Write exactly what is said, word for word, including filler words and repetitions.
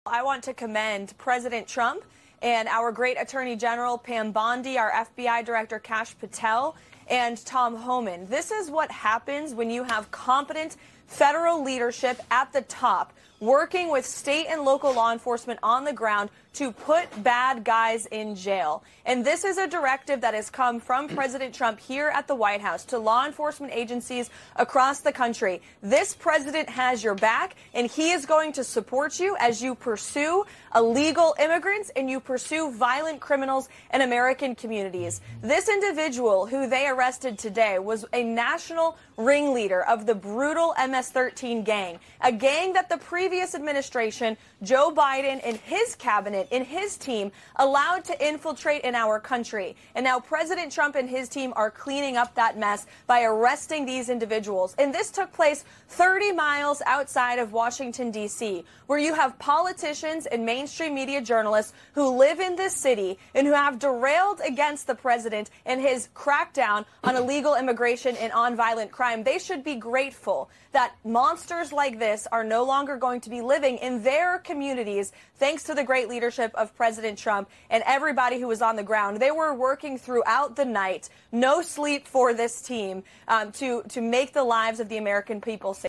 I want to commend President Trump and our great Attorney General Pam Bondi, our F B I Director Kash Patel, and Tom Homan. This is what happens when you have competent federal leadership at the top, working with state and local law enforcement on the ground to put bad guys in jail. And this is a directive that has come from President Trump here at the White House to law enforcement agencies across the country. This president has your back, and he is going to support you as you pursue illegal immigrants and you pursue violent criminals in American communities. This individual who they arrested today was a national ringleader of the brutal M S thirteen gang, a gang that the previous administration, Joe Biden and his cabinet and his team allowed to infiltrate in our country. And now President Trump and his team are cleaning up that mess by arresting these individuals. And this took place thirty miles outside of Washington, D C, where you have politicians and mainstream media journalists who live in this city and who have derailed against the president and his crackdown on illegal immigration and on violent crime. They should be grateful that monsters like this are no longer going to be living in their communities thanks to the great leadership of President Trump and everybody who was on the ground. They were working throughout the night, no sleep for this team, um, to, to make the lives of the American people safe.